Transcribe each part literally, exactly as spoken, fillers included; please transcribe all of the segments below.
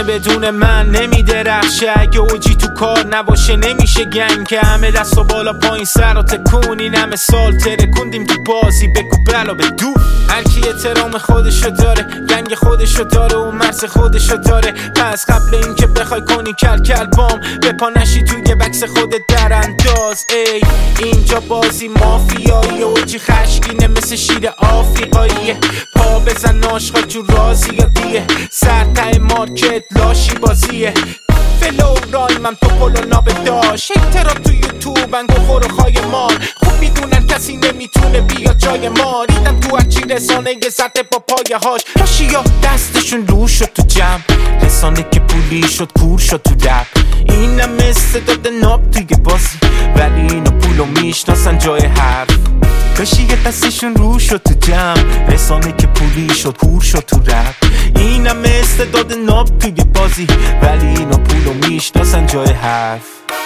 بدون من نمیدرخشه. اگه اوجی تو کار نباشه نمیشه گنگ که همه دست و بالا پایین سر و تکون. این همه سال ترکوندیم تو بازی بگو بلا به دو. هرکی احترام خودشو داره، گنگ خودشو داره و مرز خودشو داره. پس قبل اینکه بخوای کنی کل کل بام به پا نشی توی بکس خودت در انداز. ای اینجا بازی مافیایی اوجی خشکینه مثل شیر آفریقاییه. پا بزن عاشقا جو رازی یا دیه، سر ته مارکت لاشی بازیه. فلو رایمم تو پلو ناب داشت، اکترا تو یوتیوب انگو خور و خای مال. خوب میدونن کسی نمیتونه بیاد جای ما. ریدم تو هرچی رسانه یه زده با پایه هاش. راشی ها دستشون رو شد تو جمع، رسانه که پولی شد کور شد تو رپ. اینم مثل داده ناب توی بازی، ولی اینو پولو میشناسن جای حرف. راشی یه دستشون رو شد تو جمع، رسانه که پولی شد کور شد تو رپ. اینم مثل داده ناب توی بازی، ولی اینو پولو میشناسن جای حرف.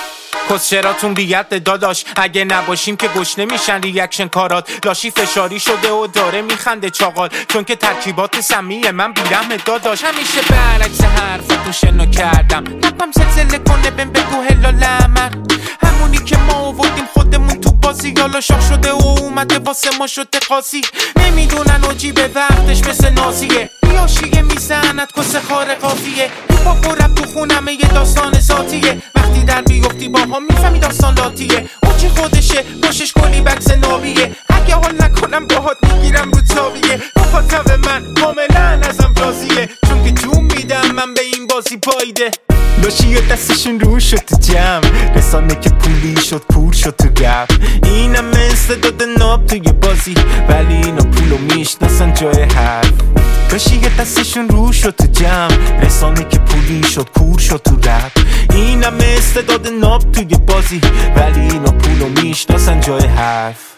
کس چراتون بیاد داداش، اگه نباشیم که گوش نمیشن ریاکشن کارات. لاشی فشاری شده و داره میخنده چاقال، چون که ترکیبات سمیه من بیرحم داداش. همیشه برعکس حرفتون شنو کردم، لبم زلزله کنه بهم بگو هلال امر. همونی که ما آوردیم خودمون تو بازی، یالا شاخ شده و اومده واسه ما شده قاضی. نمیدونن اوجی به وقتش مثل نازیه، ریاشیه میزند کس خار قافیه. با رب تو خونمه یه داستان ذاتیه، وقتی در بیفتی با هم میفهمی داستان لاتیه. اوجی خودشه باشش کلی بکس نابیه، اگه حال نکنم باهات میگیرم رو تاویه. مخاطب من کاملا ازم راضیه، چون که جون میدم من به این بازی پایده. لاشی و دستشون رو شد تو جمع، رسانه که پولی شد کور شد تو رپ. اینم مثل داده ناب توی بازی، ولی اینو پولو میشناسن جای حرف. لاشی و دستشون رو شد تو جمع، رسانه که پولی شد کور شد تو رپ. اینم مثل داده ناب توی بازی، ولی اینو پولو میشناسن جای حرف.